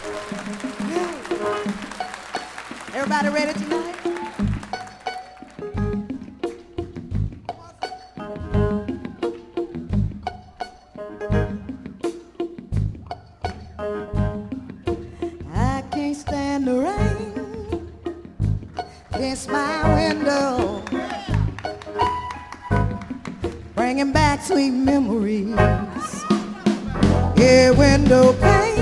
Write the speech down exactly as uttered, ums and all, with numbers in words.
Everybody ready tonight? I can't stand the rain against my window, bringing back sweet memories. Yeah, window pane.